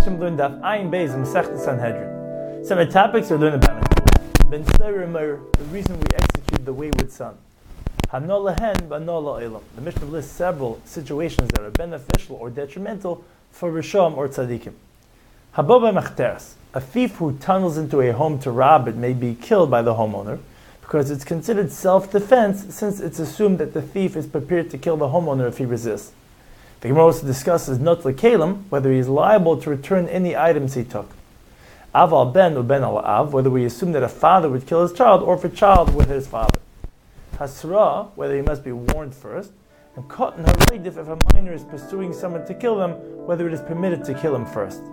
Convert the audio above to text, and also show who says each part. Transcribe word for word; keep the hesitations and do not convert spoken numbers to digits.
Speaker 1: Some of the topics are learned about it. Ben the reason we execute the wayward son. The Mishnah lists several situations that are beneficial or detrimental for Rishon or Tzadikim. A thief who tunnels into a home to rob it may be killed by the homeowner because it's considered self-defense since it's assumed that the thief is prepared to kill the homeowner if he resists. The Gemara also discusses not l'kelim, whether he is liable to return any items he took. Aval ben u ben al av, whether we assume that a father would kill his child or if a child would hit his father. Hasra, whether he must be warned first. And katan hareidif, if a minor is pursuing someone to kill them, whether it is permitted to kill him first.